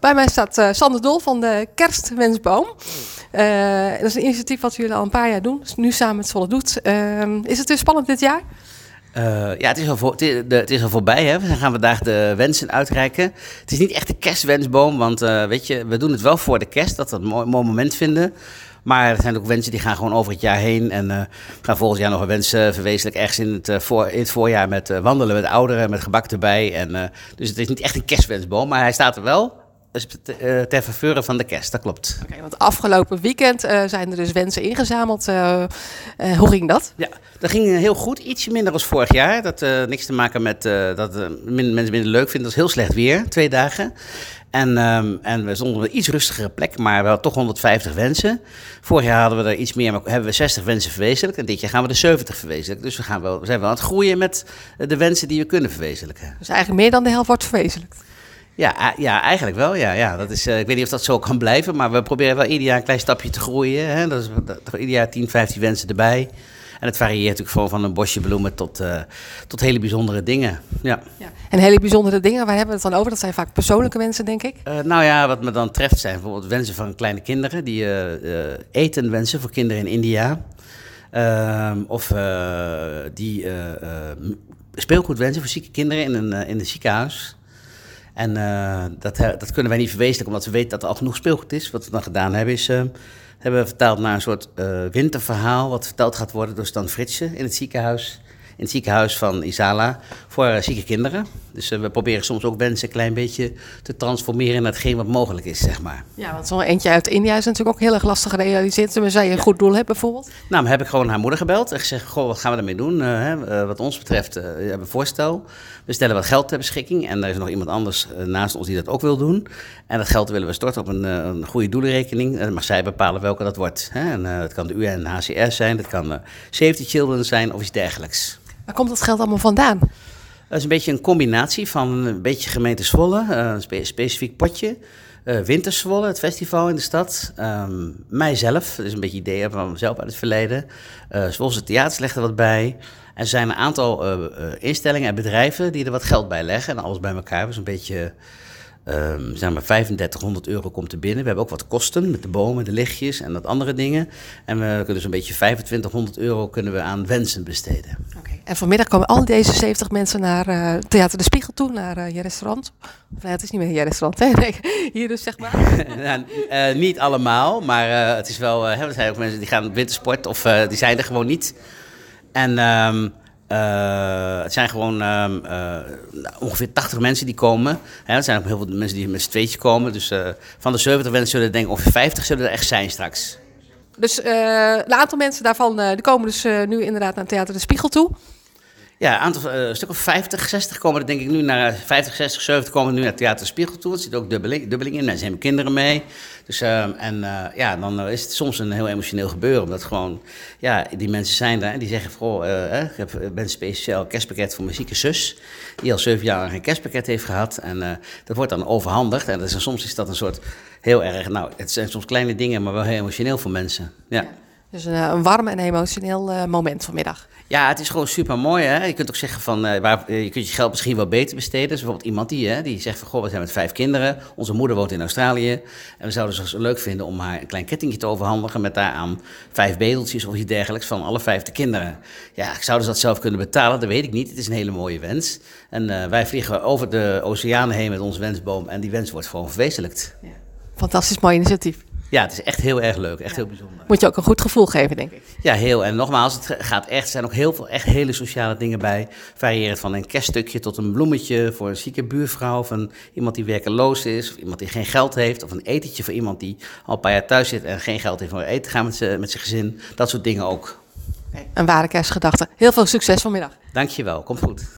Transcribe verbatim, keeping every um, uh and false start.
Bij mij staat uh, Sander Dol van de Kerstwensboom. Uh, dat is een initiatief wat jullie al een paar jaar doen. Dus nu samen met Zwolle Doet. Uh, is het weer spannend dit jaar? Uh, ja, het is, al voor, het, is, de, het is al voorbij. Hè? We gaan vandaag de wensen uitreiken. Het is niet echt een kerstwensboom, want uh, weet je, we doen het wel voor de kerst, dat we het een mooi, mooi moment vinden. Maar er zijn ook wensen die gaan gewoon over het jaar heen. En uh, we gaan volgend jaar nog een wens uh, verwezenlijken ergens in het, uh, voor, in het voorjaar met uh, wandelen met ouderen, met gebak erbij. En, uh, dus het is niet echt een kerstwensboom, maar hij staat er wel. Dus ter faveur van de kerst, dat klopt. Okay, want afgelopen weekend uh, zijn er dus wensen ingezameld. Uh, uh, hoe ging dat? Ja, dat ging heel goed. Ietsje minder als vorig jaar. Dat uh, niks te maken met uh, dat uh, min, mensen minder leuk vinden. Dat is heel slecht weer, twee dagen. En, um, en we stonden op een iets rustigere plek, maar we hadden toch honderdvijftig wensen. Vorig jaar hadden we er iets meer, maar hebben we zestig wensen verwezenlijkt. En dit jaar gaan we er zeventig verwezenlijken. Dus we, gaan wel, we zijn wel aan het groeien met de wensen die we kunnen verwezenlijken. Dus eigenlijk meer dan de helft wordt verwezenlijkt? Ja, ja, eigenlijk wel. Ja, ja. Dat is, uh, ik weet niet of dat zo kan blijven, maar we proberen wel ieder jaar een klein stapje te groeien. Hè? Dat is dat, ieder jaar tien, vijftien wensen erbij. En het varieert natuurlijk gewoon van een bosje bloemen tot, uh, tot hele bijzondere dingen. Ja. Ja. En hele bijzondere dingen, waar hebben we het dan over? Dat zijn vaak persoonlijke wensen, denk ik. Uh, nou ja, wat me dan treft zijn bijvoorbeeld wensen van kleine kinderen. Die uh, uh, eten wensen voor kinderen in India. Uh, of uh, die uh, uh, speelgoed wensen voor zieke kinderen in een, uh, in een ziekenhuis. En uh, dat, dat kunnen wij niet verwezenlijken, omdat we weten dat er al genoeg speelgoed is. Wat we dan gedaan hebben, is uh, hebben we vertaald naar een soort uh, winterverhaal, wat verteld gaat worden door Stan Fritsen in het ziekenhuis. In het ziekenhuis van Isala voor uh, zieke kinderen. Dus uh, we proberen soms ook wensen een klein beetje te transformeren naar hetgeen wat mogelijk is, zeg maar. Ja, want zo'n eentje uit India is natuurlijk ook heel erg lastig gerealiseerd. Maar zij je een ja. goed doel hebt bijvoorbeeld? Nou, dan heb ik gewoon haar moeder gebeld en gezegd, goh, wat gaan we ermee doen? Uh, hè? Uh, wat ons betreft, uh, we hebben een voorstel. We stellen wat geld ter beschikking en er is nog iemand anders uh, naast ons die dat ook wil doen. En dat geld willen we storten op een, uh, een goede doelenrekening. En dan mag zij bepalen welke dat wordt. Hè? En, uh, het kan de U N H C R zijn, het kan uh, Save the Children zijn of iets dergelijks. Waar komt dat geld allemaal vandaan? Dat is een beetje een combinatie van een beetje gemeente Zwolle, een spe- specifiek potje. Uh, Winter Zwolle, het festival in de stad. Um, mijzelf, dat is een beetje ideeën van mezelf uit het verleden. Uh, Zwolse Theaters legt er wat bij. Er zijn een aantal uh, uh, instellingen en bedrijven die er wat geld bij leggen. En alles bij elkaar, dus een beetje... Um, zeg maar vijfendertighonderd euro komt er binnen. We hebben ook wat kosten met de bomen, de lichtjes en dat andere dingen. En we kunnen dus een beetje vijfentwintighonderd euro kunnen we aan wensen besteden. Okay. En vanmiddag komen al deze zeventig mensen naar uh, Theater de Spiegel toe, naar uh, je restaurant. Of, nee, het is niet meer je restaurant, hè? Nee, hier dus zeg maar. nou, uh, niet allemaal, maar uh, het is wel... Uh, er zijn ook mensen die gaan wintersport of uh, die zijn er gewoon niet. En... Um, Uh, het zijn gewoon uh, uh, ongeveer tachtig mensen die komen. Hè, er zijn ook heel veel mensen die met z'n tweetje komen. Dus uh, van de zeventig mensen zullen er denk ik ongeveer vijftig zullen er echt zijn straks. Dus uh, een aantal mensen daarvan uh, die komen dus uh, nu inderdaad naar Theater de Spiegel toe. Ja, een aantal, uh, een stuk of vijftig, zestig komen er denk ik nu naar, vijftig, zestig, zeventig komen nu naar Theater de Spiegel toe. Er zit ook dubbeling, dubbeling in, mensen hebben kinderen mee. Dus, uh, en uh, ja, dan uh, is het soms een heel emotioneel gebeuren. Omdat gewoon, ja, die mensen zijn daar en die zeggen, goh, uh, ik heb, ben een speciaal kerstpakket voor mijn zieke zus. Die al zeven jaar geen kerstpakket heeft gehad. En uh, dat wordt dan overhandigd. En dat is, soms is dat een soort heel erg, nou, het zijn soms kleine dingen, maar wel heel emotioneel voor mensen. Ja. Ja. Dus een, een warm en emotioneel uh, moment vanmiddag. Ja, het is gewoon super mooi. Hè? Je kunt ook zeggen van, uh, waar, uh, je kunt je geld misschien wel beter besteden. Dus bijvoorbeeld iemand die, hè, die zegt van, goh, we zijn met vijf kinderen. Onze moeder woont in Australië. En we zouden het zo leuk vinden om haar een klein kettingje te overhandigen met daaraan vijf bedeltjes of iets dergelijks van alle vijf de kinderen. Ja, zouden ze dat zelf kunnen betalen? Dat weet ik niet. Het is een hele mooie wens. En uh, wij vliegen over de oceanen heen met onze wensboom en die wens wordt gewoon verwezenlijkt. Ja. Fantastisch mooi initiatief. Ja, het is echt heel erg leuk, echt ja. heel bijzonder. Moet je ook een goed gevoel geven, denk ik. Ja, heel. En nogmaals, het gaat echt, er zijn ook heel veel echt hele sociale dingen bij. Variërend van een kerststukje tot een bloemetje voor een zieke buurvrouw. Of een, iemand die werkeloos is, of iemand die geen geld heeft. Of een etentje voor iemand die al een paar jaar thuis zit en geen geld heeft om eten te gaan met zijn met zijn gezin. Dat soort dingen ook. Okay. Een ware kerstgedachte. Heel veel succes vanmiddag. Dankjewel, komt goed.